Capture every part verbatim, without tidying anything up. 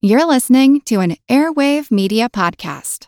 You're listening to an Airwave Media Podcast.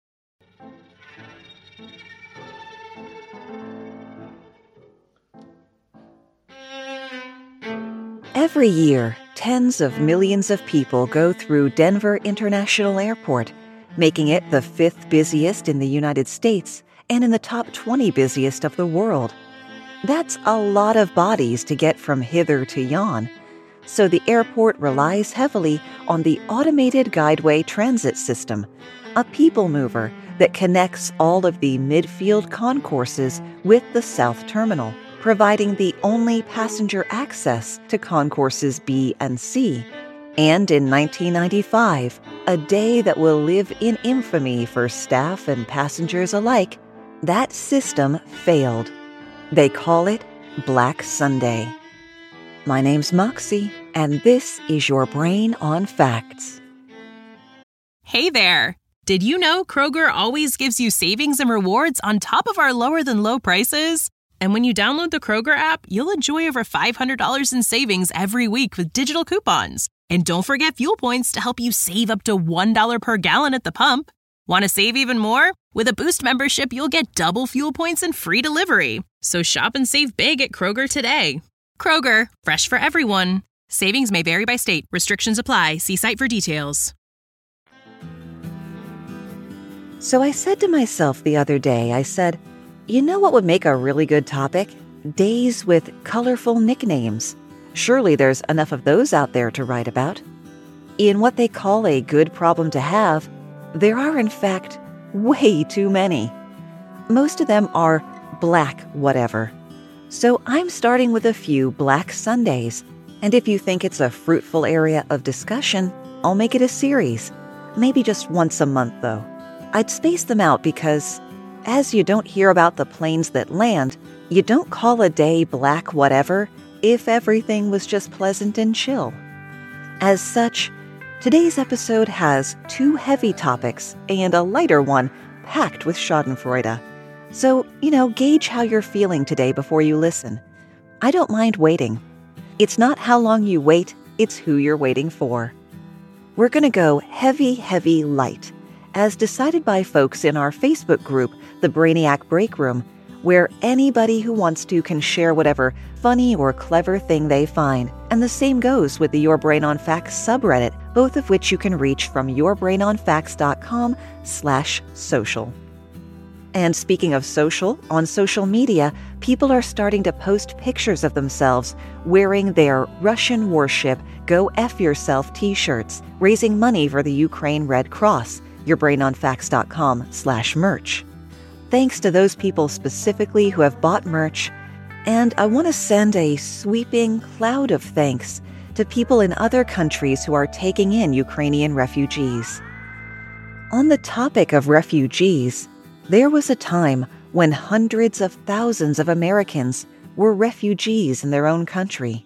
Every year, tens of millions of people go through Denver International Airport, making it the fifth busiest in the United States and in the top twenty busiest of the world. That's a lot of bodies to get from hither to yon. So the airport relies heavily on the Automated Guideway Transit System, a people mover that connects all of the midfield concourses with the South Terminal, providing the only passenger access to concourses B and C. And in nineteen ninety-five, a day that will live in infamy for staff and passengers alike, that system failed. They call it Black Sunday. My name's Moxie, and this is your Brain on Facts. Hey there! Did you know Kroger always gives you savings and rewards on top of our lower-than-low prices? And when you download the Kroger app, you'll enjoy over five hundred dollars in savings every week with digital coupons. And don't forget fuel points to help you save up to one dollar per gallon at the pump. Want to save even more? With a Boost membership, you'll get double fuel points and free delivery. So shop and save big at Kroger today. Kroger, fresh for everyone. Savings may vary by state. Restrictions apply. See site for details. So I said to myself the other day, I said, you know what would make a really good topic? Days with colorful nicknames. Surely there's enough of those out there to write about. In what they call a good problem to have, there are in fact way too many. Most of them are black whatever. So I'm starting with a few Black Sundays. And if you think it's a fruitful area of discussion, I'll make it a series. Maybe just once a month though. I'd space them out because, as you don't hear about the planes that land, you don't call a day black whatever if everything was just pleasant and chill. As such, today's episode has two heavy topics and a lighter one packed with schadenfreude. So, you know, gauge how you're feeling today before you listen. I don't mind waiting. It's not how long you wait, it's who you're waiting for. We're going to go heavy, heavy, light, as decided by folks in our Facebook group, the Brainiac Break Room, where anybody who wants to can share whatever funny or clever thing they find. And the same goes with the Your Brain on Facts subreddit, both of which you can reach from yourbrainonfacts.com slash social. And speaking of social, on social media, people are starting to post pictures of themselves wearing their Russian warship Go F Yourself t-shirts, raising money for the Ukraine Red Cross, yourbrainonfacts.com slash merch. Thanks to those people specifically who have bought merch, and I want to send a sweeping cloud of thanks to people in other countries who are taking in Ukrainian refugees. On the topic of refugees, there was a time when hundreds of thousands of Americans were refugees in their own country.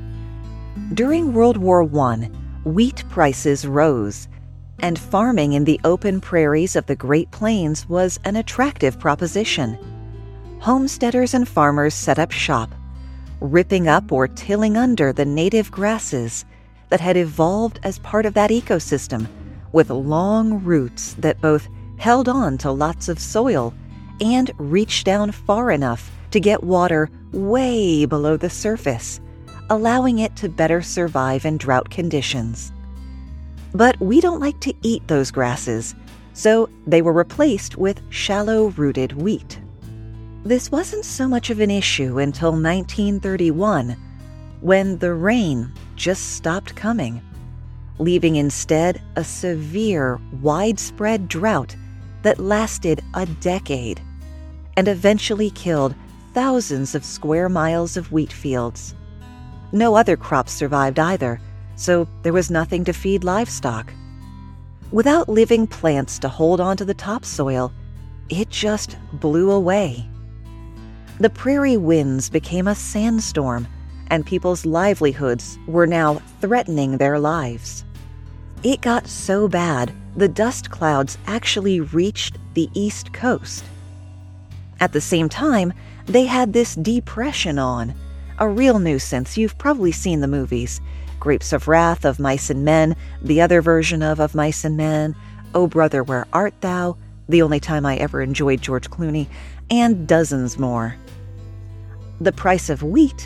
During World War One, wheat prices rose, and farming in the open prairies of the Great Plains was an attractive proposition. Homesteaders and farmers set up shop, ripping up or tilling under the native grasses that had evolved as part of that ecosystem, with long roots that both held on to lots of soil and reached down far enough to get water way below the surface, allowing it to better survive in drought conditions. But we don't like to eat those grasses, so they were replaced with shallow-rooted wheat. This wasn't so much of an issue until nineteen thirty-one, when the rain just stopped coming, leaving instead a severe, widespread drought that lasted a decade and eventually killed thousands of square miles of wheat fields. No other crops survived either, so there was nothing to feed livestock. Without living plants to hold onto the topsoil, it just blew away. The prairie winds became a sandstorm, and people's livelihoods were now threatening their lives. It got so bad, the dust clouds actually reached the East Coast. At the same time, they had this depression on, a real nuisance. You've probably seen the movies. Grapes of Wrath, Of Mice and Men, the other version of Of Mice and Men, Oh Brother, Where Art Thou, the only time I ever enjoyed George Clooney, and dozens more. The Price of Wheat,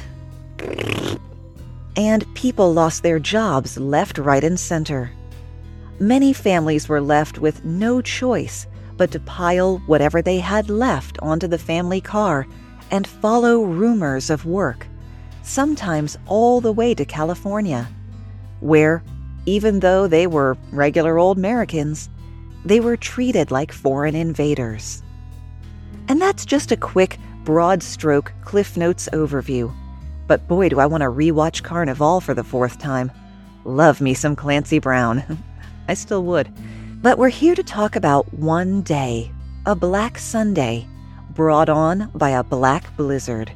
and people lost their jobs left, right, and center. Many families were left with no choice but to pile whatever they had left onto the family car and follow rumors of work, sometimes all the way to California, where, even though they were regular old Americans, they were treated like foreign invaders. And that's just a quick, broad-stroke Cliff Notes overview. But boy, do I want to rewatch Carnival for the fourth time. Love me some Clancy Brown. I still would. But we're here to talk about one day, a Black Sunday, brought on by a black blizzard.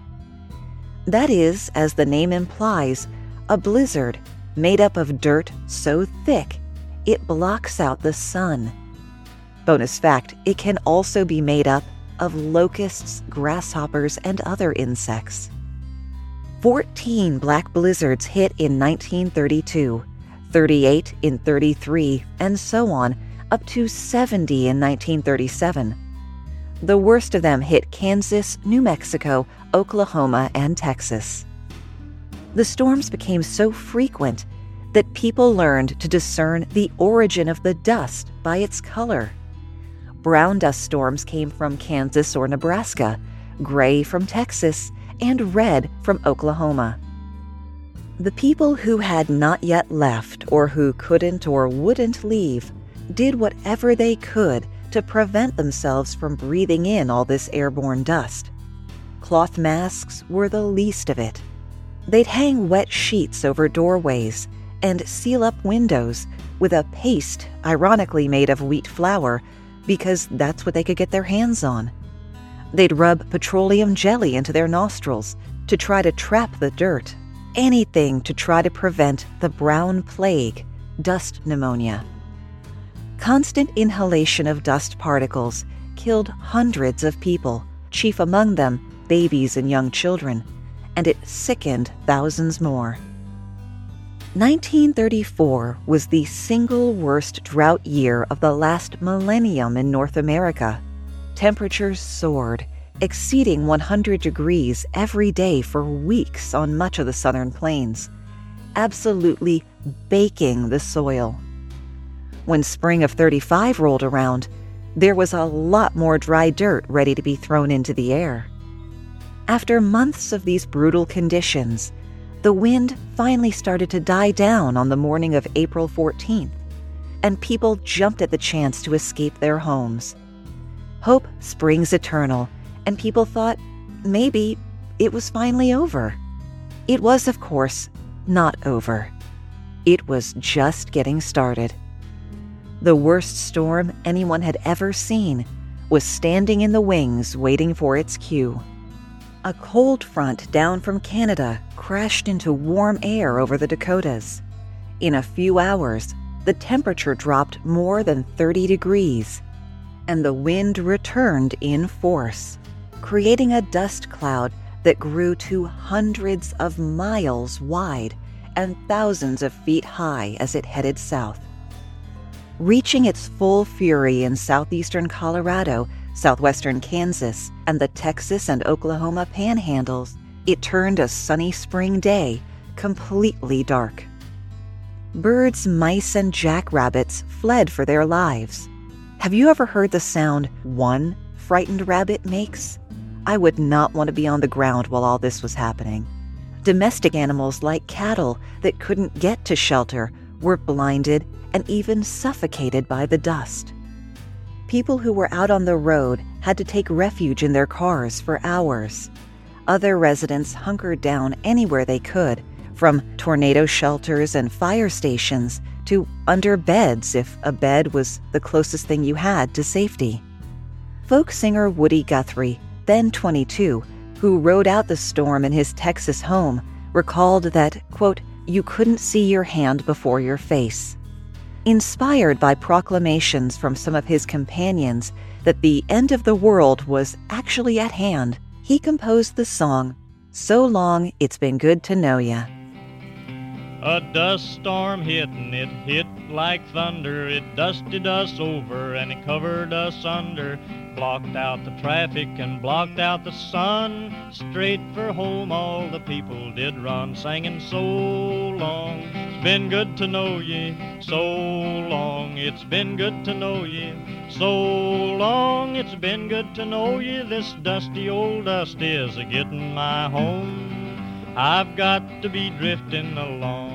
That is, as the name implies, a blizzard made up of dirt so thick it blocks out the sun. Bonus fact, it can also be made up of locusts, grasshoppers, and other insects. Fourteen black blizzards hit in nineteen thirty-two, thirty-eight in thirty-three, and so on, up to seventy in nineteen thirty-seven. The worst of them hit Kansas, New Mexico, Oklahoma, and Texas. The storms became so frequent that people learned to discern the origin of the dust by its color. Brown dust storms came from Kansas or Nebraska, gray from Texas, and red from Oklahoma. The people who had not yet left, or who couldn't or wouldn't leave, did whatever they could to prevent themselves from breathing in all this airborne dust. Cloth masks were the least of it. They'd hang wet sheets over doorways and seal up windows with a paste ironically made of wheat flour, because that's what they could get their hands on. They'd rub petroleum jelly into their nostrils to try to trap the dirt, anything to try to prevent the brown plague, dust pneumonia. Constant inhalation of dust particles killed hundreds of people, chief among them babies and young children, and it sickened thousands more. nineteen thirty-four was the single worst drought year of the last millennium in North America. Temperatures soared, exceeding one hundred degrees every day for weeks on much of the southern plains, absolutely baking the soil. When spring of thirty-five rolled around, there was a lot more dry dirt ready to be thrown into the air. After months of these brutal conditions, the wind finally started to die down on the morning of April fourteenth, and people jumped at the chance to escape their homes. Hope springs eternal, and people thought maybe it was finally over. It was, of course, not over. It was just getting started. The worst storm anyone had ever seen was standing in the wings waiting for its cue. A cold front down from Canada crashed into warm air over the Dakotas. In a few hours, the temperature dropped more than thirty degrees, and the wind returned in force, creating a dust cloud that grew to hundreds of miles wide and thousands of feet high as it headed south. Reaching its full fury in southeastern Colorado, southwestern Kansas, and the Texas and Oklahoma panhandles, it turned a sunny spring day completely dark. Birds, mice, and jackrabbits fled for their lives. Have you ever heard the sound one frightened rabbit makes? I would not want to be on the ground while all this was happening. Domestic animals like cattle that couldn't get to shelter were blinded and even suffocated by the dust. People who were out on the road had to take refuge in their cars for hours. Other residents hunkered down anywhere they could, from tornado shelters and fire stations to under beds if a bed was the closest thing you had to safety. Folk singer Woody Guthrie, then twenty-two, who rode out the storm in his Texas home, recalled that, quote, "You couldn't see your hand before your face." Inspired by proclamations from some of his companions that the end of the world was actually at hand, he composed the song, "So Long It's Been Good to Know Ya." A dust storm hit and it hit like thunder. It dusted us over and it covered us under. Blocked out the traffic and blocked out the sun. Straight for home all the people did run, singing so long. It's been good to know ye, so long. It's been good to know ye, so long. It's been good to know ye. This dusty old dust is a-getting my home. I've got to be drifting along.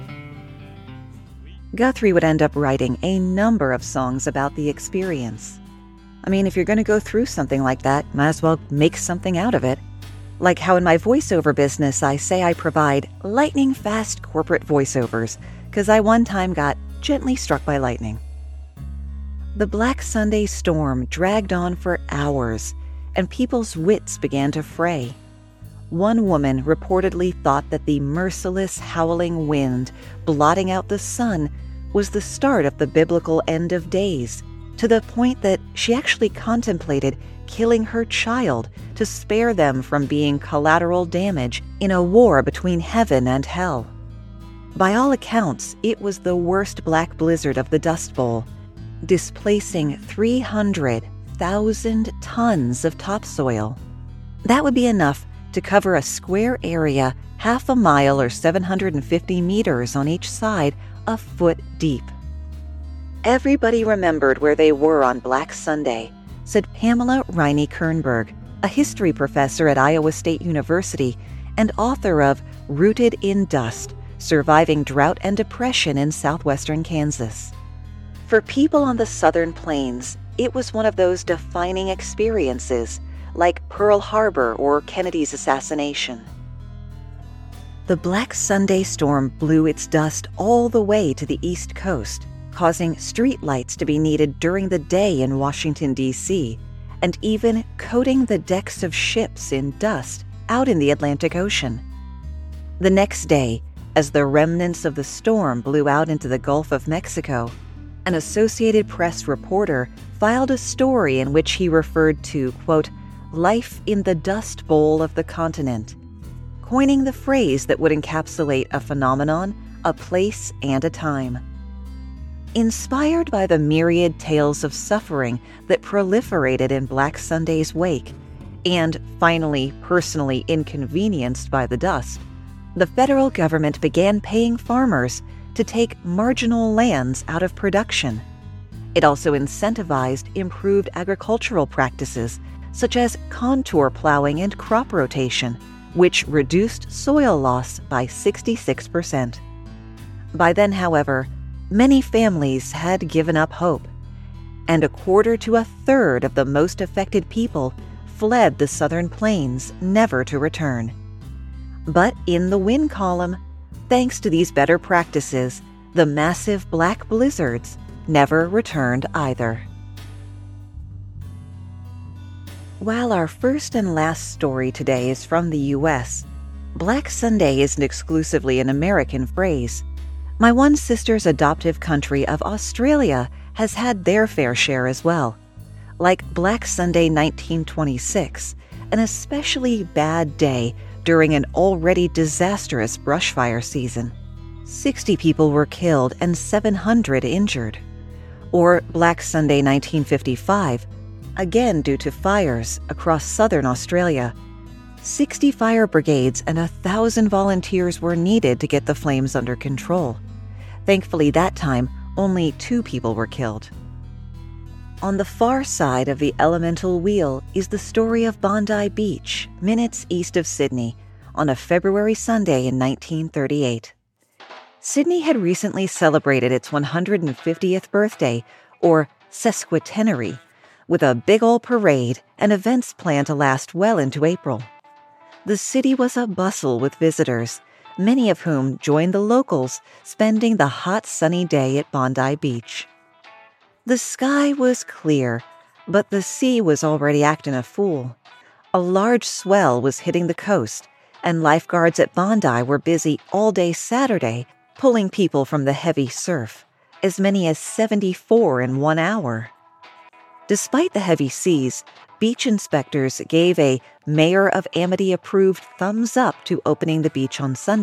Guthrie would end up writing a number of songs about the experience. I mean, if you're going to go through something like that, might as well make something out of it. Like how in my voiceover business, I say I provide lightning-fast corporate voiceovers, because I one time got gently struck by lightning. The Black Sunday storm dragged on for hours, and people's wits began to fray. One woman reportedly thought that the merciless howling wind blotting out the sun was the start of the biblical end of days, to the point that she actually contemplated killing her child to spare them from being collateral damage in a war between heaven and hell. By all accounts, it was the worst black blizzard of the Dust Bowl, displacing three hundred thousand tons of topsoil. That would be enough to cover a square area half a mile or seven hundred fifty meters on each side, a foot deep. Everybody remembered where they were on Black Sunday, said Pamela Riney Kernberg, a history professor at Iowa State University and author of Rooted in Dust, Surviving Drought and Depression in Southwestern Kansas. For people on the Southern Plains, it was one of those defining experiences, like Pearl Harbor or Kennedy's assassination. The Black Sunday storm blew its dust all the way to the East Coast, causing streetlights to be needed during the day in Washington, D C, and even coating the decks of ships in dust out in the Atlantic Ocean. The next day, as the remnants of the storm blew out into the Gulf of Mexico, an Associated Press reporter filed a story in which he referred to, quote, life in the Dust Bowl of the continent, coining the phrase that would encapsulate a phenomenon, a place, and a time. Inspired by the myriad tales of suffering that proliferated in Black Sunday's wake, and finally personally inconvenienced by the dust, the federal government began paying farmers to take marginal lands out of production. It also incentivized improved agricultural practices such as contour plowing and crop rotation, which reduced soil loss by sixty-six percent. By then, however, many families had given up hope, and a quarter to a third of the most affected people fled the Southern Plains, never to return. But in the win column, thanks to these better practices, the massive black blizzards never returned either. While our first and last story today is from the U S, Black Sunday isn't exclusively an American phrase. My one sister's adoptive country of Australia has had their fair share as well. Like Black Sunday nineteen twenty-six, an especially bad day during an already disastrous brushfire season. sixty people were killed and seven hundred injured. Or Black Sunday nineteen fifty-five, again due to fires across southern Australia. sixty fire brigades and a thousand volunteers were needed to get the flames under control. Thankfully, that time, only two people were killed. On the far side of the elemental wheel is the story of Bondi Beach, minutes east of Sydney, on a February Sunday in nineteen thirty-eight. Sydney had recently celebrated its one hundred fiftieth birthday, or sesquicentenary, with a big old parade and events planned to last well into April. The city was abustle with visitors, many of whom joined the locals, spending the hot sunny day at Bondi Beach. The sky was clear, but the sea was already acting a fool. A large swell was hitting the coast, and lifeguards at Bondi were busy all day Saturday pulling people from the heavy surf, as many as seventy-four in one hour. Despite the heavy seas, beach inspectors gave a Mayor of Amity-approved thumbs up to opening the beach on Sunday,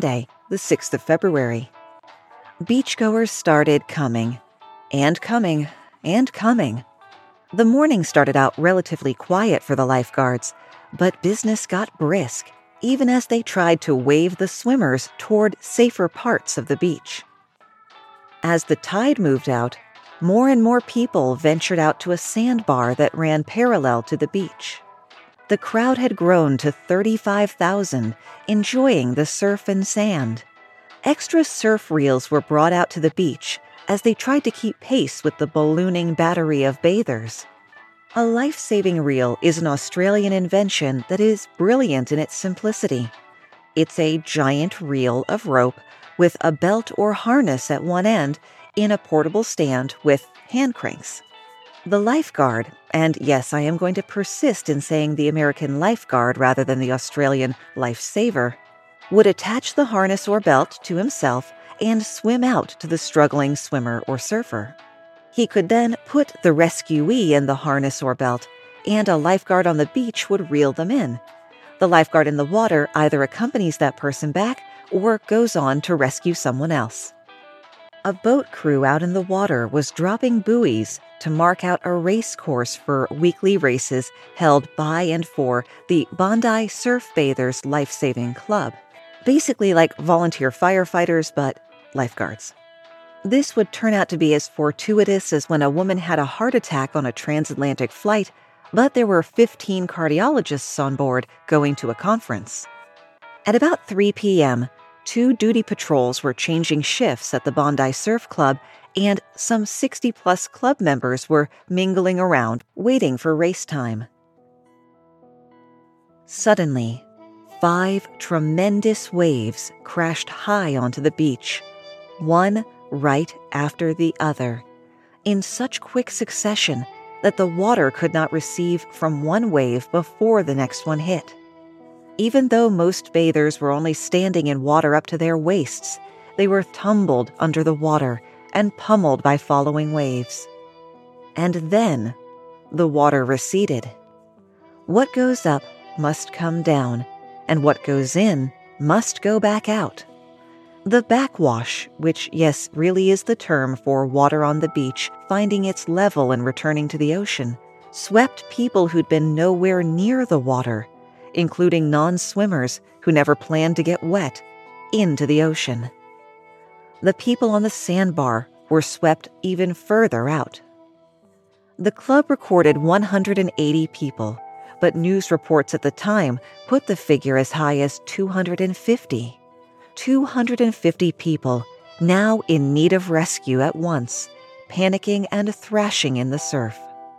the sixth of February. Beachgoers started coming, and coming, and coming. The morning started out relatively quiet for the lifeguards, but business got brisk, even as they tried to wave the swimmers toward safer parts of the beach. As the tide moved out, more and more people ventured out to a sandbar that ran parallel to the beach. The crowd had grown to thirty-five thousand, enjoying the surf and sand. Extra surf reels were brought out to the beach as they tried to keep pace with the ballooning battery of bathers. A life-saving reel is an Australian invention that is brilliant in its simplicity. It's a giant reel of rope with a belt or harness at one end in a portable stand with hand cranks. The lifeguard, and yes, I am going to persist in saying the American lifeguard rather than the Australian lifesaver, would attach the harness or belt to himself and swim out to the struggling swimmer or surfer. He could then put the rescuee in the harness or belt, and a lifeguard on the beach would reel them in. The lifeguard in the water either accompanies that person back or goes on to rescue someone else. A boat crew out in the water was dropping buoys to mark out a race course for weekly races held by and for the Bondi Surf Bathers Life-Saving Club. Basically like volunteer firefighters, but lifeguards. This would turn out to be as fortuitous as when a woman had a heart attack on a transatlantic flight, but there were fifteen cardiologists on board going to a conference. At about three p.m., two duty patrols were changing shifts at the Bondi Surf Club, and some sixty-plus club members were mingling around, waiting for race time. Suddenly, five tremendous waves crashed high onto the beach, one right after the other, in such quick succession that the water could not receive from one wave before the next one hit. Even though most bathers were only standing in water up to their waists, they were tumbled under the water and pummeled by following waves. And then the water receded. What goes up must come down, and what goes in must go back out. The backwash, which, yes, really is the term for water on the beach finding its level and returning to the ocean, swept people who'd been nowhere near the water, including non-swimmers who never planned to get wet, into the ocean. The people on the sandbar were swept even further out. The club recorded one hundred eighty people, but news reports at the time put the figure as high as two hundred fifty. two hundred fifty people, now in need of rescue at once, panicking and thrashing in the surf.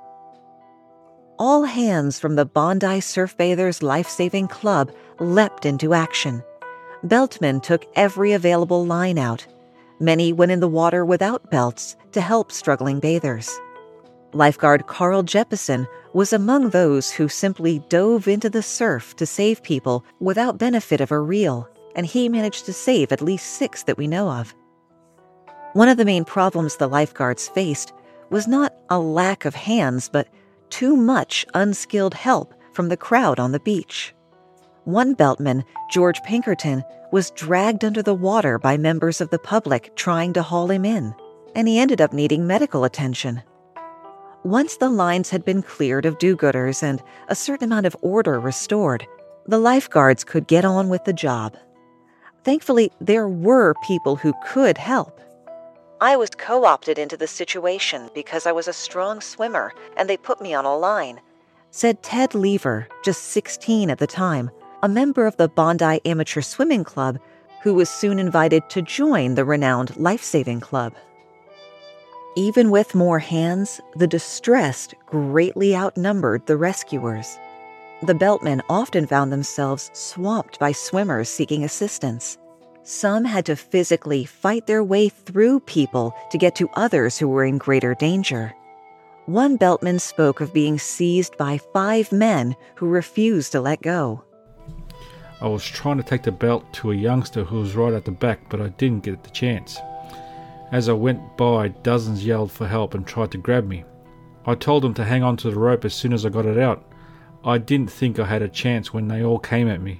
All hands from the Bondi Surf Bathers Life-Saving Club leapt into action. Beltmen took every available line out. Many went in the water without belts to help struggling bathers. Lifeguard Carl Jeppesen was among those who simply dove into the surf to save people without benefit of a reel, and he managed to save at least six that we know of. One of the main problems the lifeguards faced was not a lack of hands, but too much unskilled help from the crowd on the beach. One beltman, George Pinkerton, was dragged under the water by members of the public trying to haul him in, and he ended up needing medical attention. Once the lines had been cleared of do-gooders and a certain amount of order restored, the lifeguards could get on with the job. Thankfully, there were people who could help. I was co-opted into the situation because I was a strong swimmer and they put me on a line, said Ted Lever, just sixteen at the time, a member of the Bondi Amateur Swimming Club who was soon invited to join the renowned Life-Saving Club. Even with more hands, the distressed greatly outnumbered the rescuers. The beltmen often found themselves swamped by swimmers seeking assistance. Some had to physically fight their way through people to get to others who were in greater danger. One beltman spoke of being seized by five men who refused to let go. I was trying to take the belt to a youngster who was right at the back, but I didn't get the chance. As I went by, dozens yelled for help and tried to grab me. I told them to hang on to the rope as soon as I got it out. I didn't think I had a chance when they all came at me.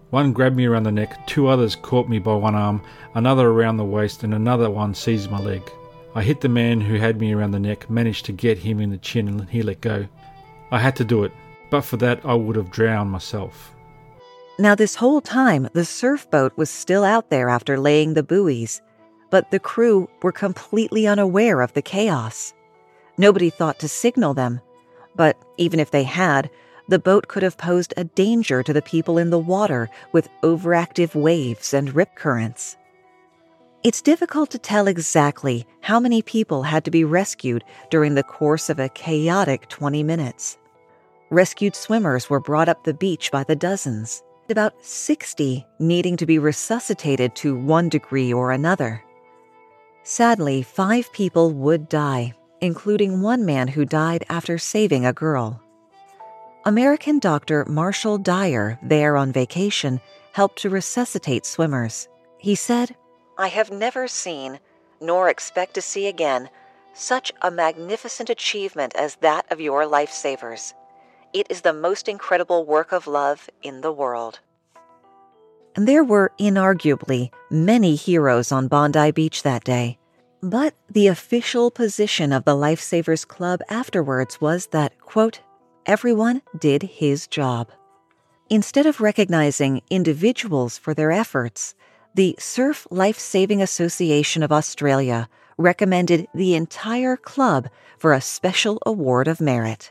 One grabbed me around the neck, two others caught me by one arm, another around the waist, and another one seized my leg. I hit the man who had me around the neck, managed to get him in the chin, and he let go. I had to do it, but for that I would have drowned myself. Now, this whole time, the surf boat was still out there after laying the buoys, but the crew were completely unaware of the chaos. Nobody thought to signal them, but even if they had, the boat could have posed a danger to the people in the water with overactive waves and rip currents. It's difficult to tell exactly how many people had to be rescued during the course of a chaotic twenty minutes. Rescued swimmers were brought up the beach by the dozens, about sixty needing to be resuscitated to one degree or another. Sadly, five people would die, including one man who died after saving a girl. American doctor Marshall Dyer, there on vacation, helped to resuscitate swimmers. He said, "I have never seen, nor expect to see again, such a magnificent achievement as that of your lifesavers. It is the most incredible work of love in the world." And there were inarguably many heroes on Bondi Beach that day. But the official position of the Lifesavers Club afterwards was that, quote, everyone did his job. Instead of recognizing individuals for their efforts, the Surf Life Saving Association of Australia recommended the entire club for a special award of merit.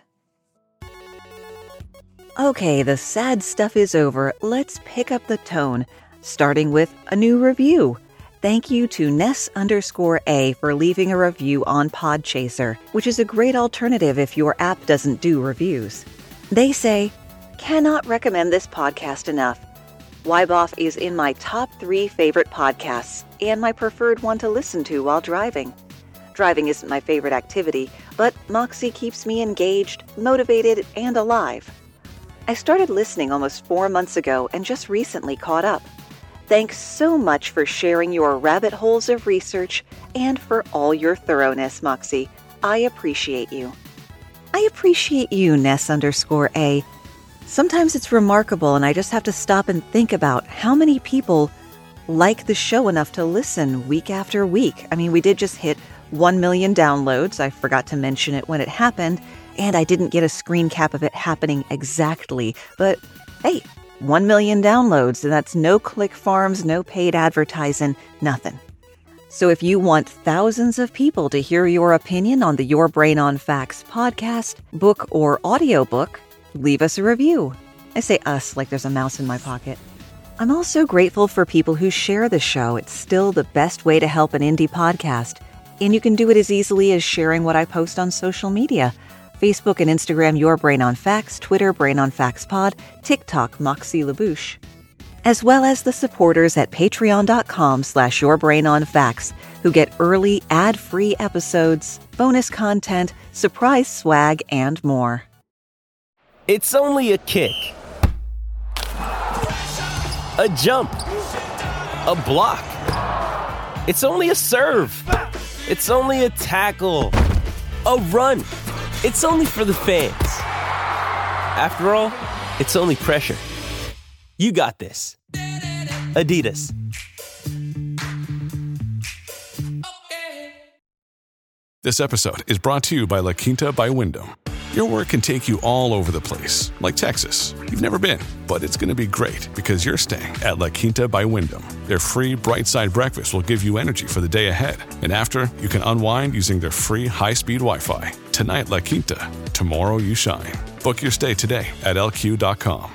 Okay, the sad stuff is over. Let's pick up the tone, starting with a new review. Thank you to Ness underscore A for leaving a review on Podchaser, which is a great alternative if your app doesn't do reviews. They say, "Cannot recommend this podcast enough. Wyboff is in my top three favorite podcasts and my preferred one to listen to while driving. Driving isn't my favorite activity, but Moxie keeps me engaged, motivated, and alive. I started listening almost four months ago and just recently caught up. Thanks so much for sharing your rabbit holes of research and for all your thoroughness, Moxie. I appreciate you." I appreciate you, Ness underscore A. Sometimes it's remarkable, and I just have to stop and think about how many people like the show enough to listen week after week. I mean, we did just hit one million downloads. I forgot to mention it when it happened, and I didn't get a screen cap of it happening exactly. But hey, one million downloads, and that's no click farms, no paid advertising, nothing. So if you want thousands of people to hear your opinion on the Your Brain on Facts podcast, book, or audiobook, leave us a review. I say us like there's a mouse in my pocket. I'm also grateful for people who share the show. It's still the best way to help an indie podcast. And you can do it as easily as sharing what I post on social media. Facebook and Instagram, Your Brain on Facts, Twitter, Brain on Facts Pod, TikTok, Moxie LaBouche. As well as the supporters at patreon.com slash Your Brain on Facts, who get early ad-free episodes, bonus content, surprise swag, and more. It's only a kick, a jump, a block. It's only a serve. It's only a tackle, a run. It's only for the fans. After all, it's only pressure. You got this. Adidas. This episode is brought to you by La Quinta by Wyndham. Your work can take you all over the place, like Texas. You've never been, but it's going to be great because you're staying at La Quinta by Wyndham. Their free Bright Side breakfast will give you energy for the day ahead. And after, you can unwind using their free high-speed Wi-Fi. Tonight, La Quinta. Tomorrow, you shine. Book your stay today at L Q dot com.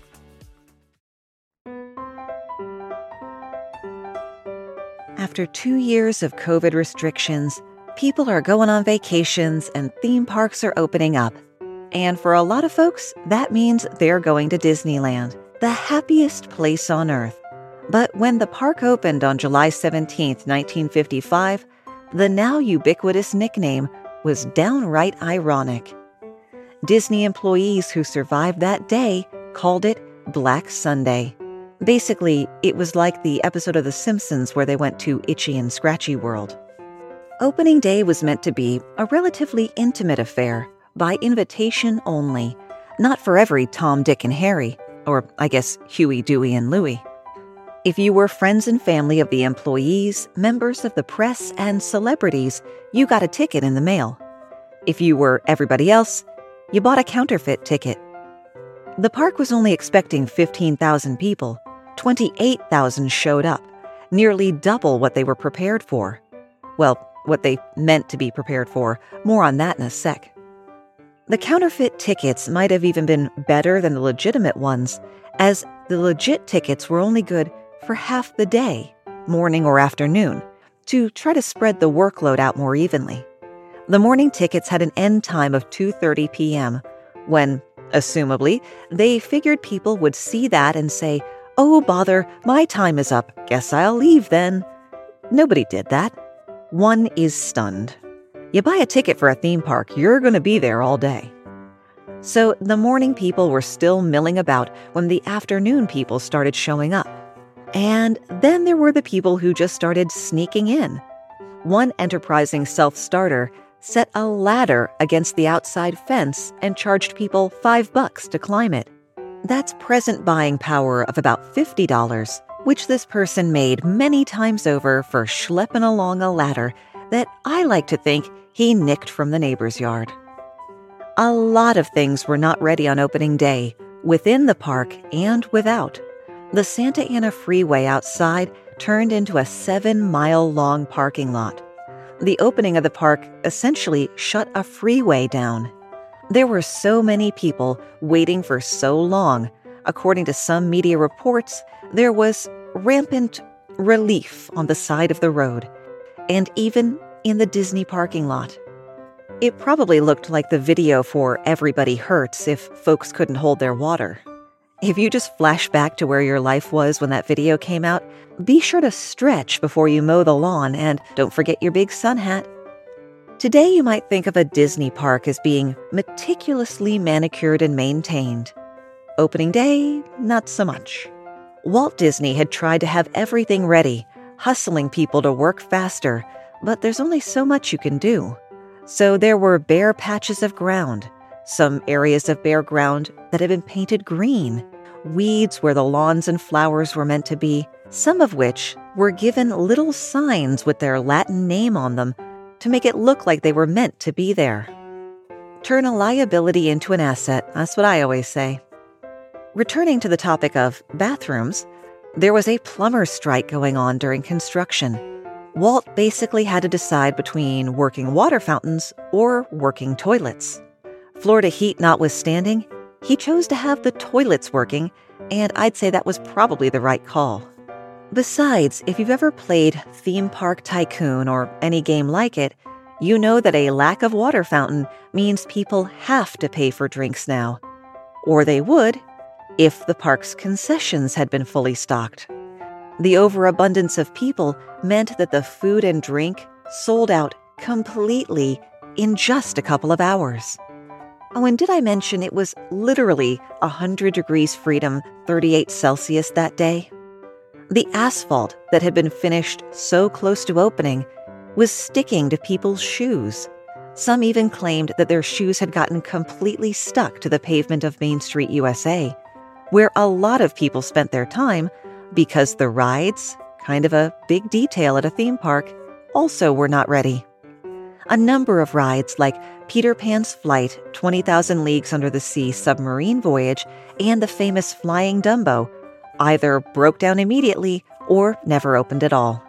After two years of COVID restrictions, people are going on vacations and theme parks are opening up. And for a lot of folks, that means they're going to Disneyland, the happiest place on earth. But when the park opened on July seventeenth, nineteen fifty-five, the now ubiquitous nickname was downright ironic. Disney employees who survived that day called it Black Sunday. Basically, it was like the episode of The Simpsons where they went to Itchy and Scratchy World. Opening day was meant to be a relatively intimate affair, by invitation only, not for every Tom, Dick, and Harry, or I guess Huey, Dewey, and Louie. If you were friends and family of the employees, members of the press, and celebrities, you got a ticket in the mail. If you were everybody else, you bought a counterfeit ticket. The park was only expecting fifteen thousand people. twenty-eight thousand showed up, nearly double what they were prepared for. Well, what they meant to be prepared for. More on that in a sec. The counterfeit tickets might have even been better than the legitimate ones, as the legit tickets were only good for half the day, morning or afternoon, to try to spread the workload out more evenly. The morning tickets had an end time of two thirty p.m., when, assumably, they figured people would see that and say, "Oh, bother, my time is up. Guess I'll leave then." Nobody did that. One is stunned. You buy a ticket for a theme park, you're going to be there all day. So the morning people were still milling about when the afternoon people started showing up. And then there were the people who just started sneaking in. One enterprising self-starter set a ladder against the outside fence and charged people five bucks to climb it. That's present buying power of about fifty dollars, which this person made many times over for schlepping along a ladder that I like to think he nicked from the neighbor's yard. A lot of things were not ready on opening day, within the park and without. The Santa Ana Freeway outside turned into a seven-mile-long parking lot. The opening of the park essentially shut a freeway down. There were so many people waiting for so long. According to some media reports, there was rampant relief on the side of the road, and even in the Disney parking lot. It probably looked like the video for Everybody Hurts if folks couldn't hold their water. If you just flash back to where your life was when that video came out, be sure to stretch before you mow the lawn and don't forget your big sun hat. Today you might think of a Disney park as being meticulously manicured and maintained. Opening day, not so much. Walt Disney had tried to have everything ready, hustling people to work faster, but there's only so much you can do. So there were bare patches of ground, some areas of bare ground that had been painted green, weeds where the lawns and flowers were meant to be, some of which were given little signs with their Latin name on them to make it look like they were meant to be there. Turn a liability into an asset, that's what I always say. Returning to the topic of bathrooms, there was a plumber strike going on during construction. Walt basically had to decide between working water fountains or working toilets. Florida heat notwithstanding, he chose to have the toilets working, and I'd say that was probably the right call. Besides, if you've ever played Theme Park Tycoon or any game like it, you know that a lack of water fountain means people have to pay for drinks now. Or they would if the park's concessions had been fully stocked. The overabundance of people meant that the food and drink sold out completely in just a couple of hours. Oh, and did I mention it was literally one hundred degrees freedom, thirty-eight Celsius that day? The asphalt that had been finished so close to opening was sticking to people's shoes. Some even claimed that their shoes had gotten completely stuck to the pavement of Main Street, U S A, where a lot of people spent their time because the rides, kind of a big detail at a theme park, also were not ready. A number of rides like Peter Pan's Flight, twenty thousand Leagues Under the Sea submarine voyage, and the famous Flying Dumbo either broke down immediately or never opened at all.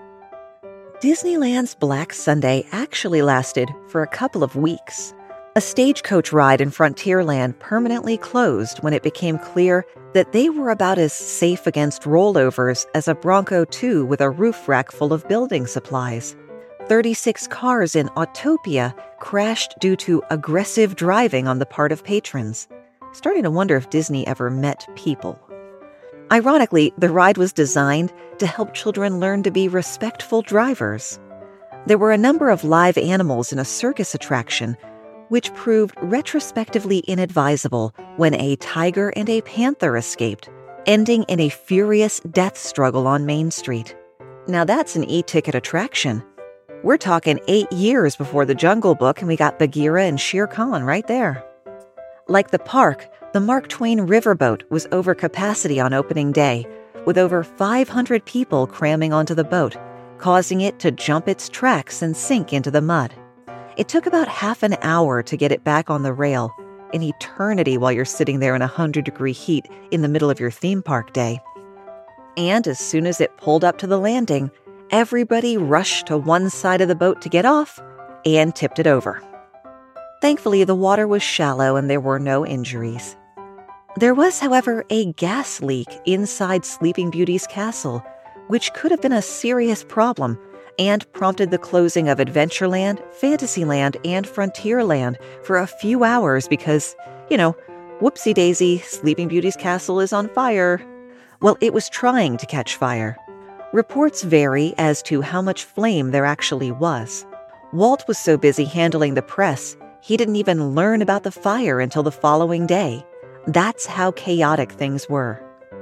Disneyland's Black Sunday actually lasted for a couple of weeks. A stagecoach ride in Frontierland permanently closed when it became clear that they were about as safe against rollovers as a Bronco two with a roof rack full of building supplies. thirty-six cars in Autopia crashed due to aggressive driving on the part of patrons. Starting to wonder if Disney ever met people. Ironically, the ride was designed to help children learn to be respectful drivers. There were a number of live animals in a circus attraction, which proved retrospectively inadvisable when a tiger and a panther escaped, ending in a furious death struggle on Main Street. Now that's an e-ticket attraction. We're talking eight years before The Jungle Book, and we got Bagheera and Shere Khan right there. Like the park, The Mark Twain riverboat was over capacity on opening day, with over five hundred people cramming onto the boat, causing it to jump its tracks and sink into the mud. It took about half an hour to get it back on the rail, an eternity while you're sitting there in one hundred degree heat in the middle of your theme park day. And as soon as it pulled up to the landing, everybody rushed to one side of the boat to get off and tipped it over. Thankfully, the water was shallow and there were no injuries. There was, however, a gas leak inside Sleeping Beauty's castle, which could have been a serious problem and prompted the closing of Adventureland, Fantasyland, and Frontierland for a few hours because, you know, whoopsie-daisy, Sleeping Beauty's castle is on fire. Well, it was trying to catch fire. Reports vary as to how much flame there actually was. Walt was so busy handling the press, he didn't even learn about the fire until the following day. That's how chaotic things were.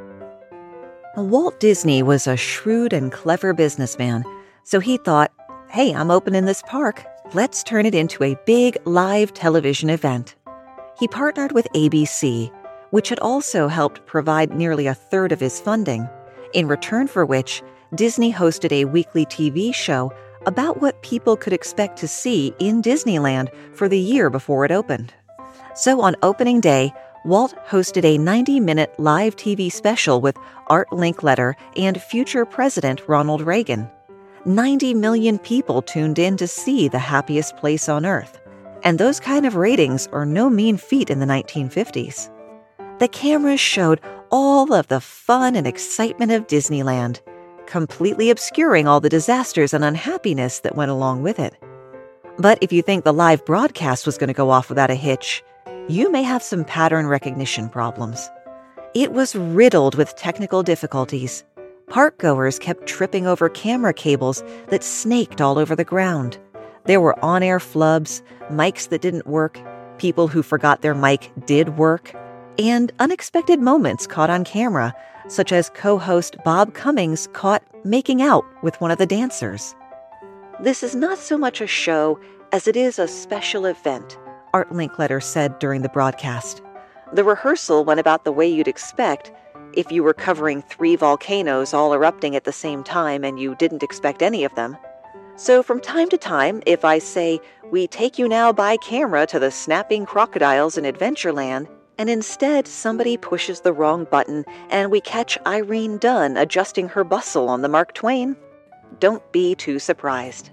Walt Disney was a shrewd and clever businessman, so he thought, hey, I'm opening this park. Let's turn it into a big live television event. He partnered with A B C, which had also helped provide nearly a third of his funding, in return for which Disney hosted a weekly T V show about what people could expect to see in Disneyland for the year before it opened. So on opening day, Walt hosted a ninety-minute live T V special with Art Linkletter and future President Ronald Reagan. ninety million people tuned in to see the happiest place on Earth, and those kind of ratings are no mean feat in the nineteen fifties. The cameras showed all of the fun and excitement of Disneyland, completely obscuring all the disasters and unhappiness that went along with it. But if you think the live broadcast was going to go off without a hitch, you may have some pattern recognition problems. It was riddled with technical difficulties. Parkgoers kept tripping over camera cables that snaked all over the ground. There were on-air flubs, mics that didn't work, people who forgot their mic did work, and unexpected moments caught on camera, such as co-host Bob Cummings caught making out with one of the dancers. This is not so much a show as it is a special event, Art Linkletter said during the broadcast. The rehearsal went about the way you'd expect if you were covering three volcanoes all erupting at the same time and you didn't expect any of them. So from time to time, if I say, we take you now by camera to the snapping crocodiles in Adventureland, and instead somebody pushes the wrong button and we catch Irene Dunn adjusting her bustle on the Mark Twain, don't be too surprised.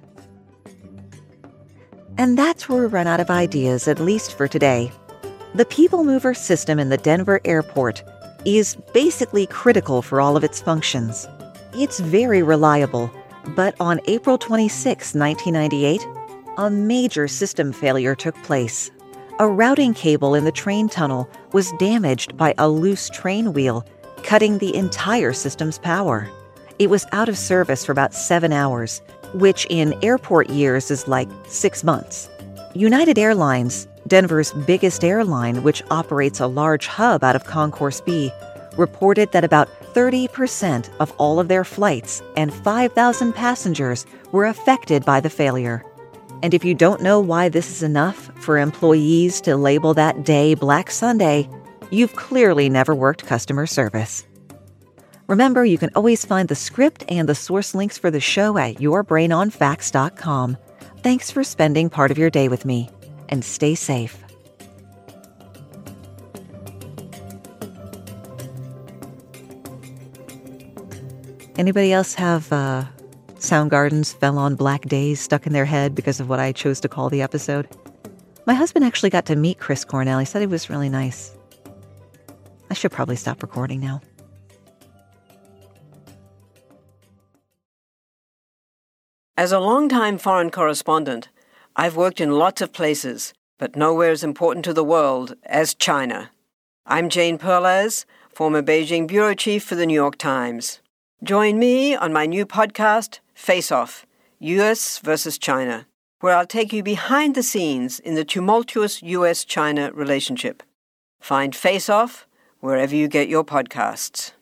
And that's where we run out of ideas, at least for today. The People Mover system in the Denver airport is basically critical for all of its functions. It's very reliable, but on April twenty-sixth, nineteen ninety-eight, a major system failure took place. A routing cable in the train tunnel was damaged by a loose train wheel, cutting the entire system's power. It was out of service for about seven hours, which in airport years is like six months. United Airlines, Denver's biggest airline, which operates a large hub out of Concourse B, reported that about thirty percent of all of their flights and five thousand passengers were affected by the failure. And if you don't know why this is enough for employees to label that day Black Sunday, you've clearly never worked customer service. Remember, you can always find the script and the source links for the show at your brain on facts dot com. Thanks for spending part of your day with me, and stay safe. Anybody else have uh, Soundgarden's Fell on Black Days stuck in their head because of what I chose to call the episode? My husband actually got to meet Chris Cornell. He said he was really nice. I should probably stop recording now. As a longtime foreign correspondent, I've worked in lots of places, but nowhere as important to the world as China. I'm Jane Perlez, former Beijing bureau chief for the New York Times. Join me on my new podcast, Face Off, U S versus China, where I'll take you behind the scenes in the tumultuous U S China relationship. Find Face Off wherever you get your podcasts.